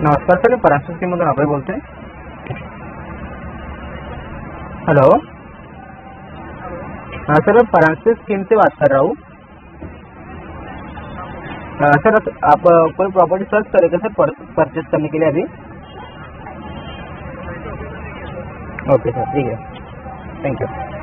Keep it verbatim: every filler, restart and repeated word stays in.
नमस्कार sir, Parashar scheme मधून अभय बोलते हैं. हेलो. हाँ सर, मैं पराशर स्कीम से बात कर रहा हूँ. सर आप कोई प्रॉपर्टी सर्च करेंगे सर परचेज करने के लिए अभी? ओके सर, ठीक है. Thank you.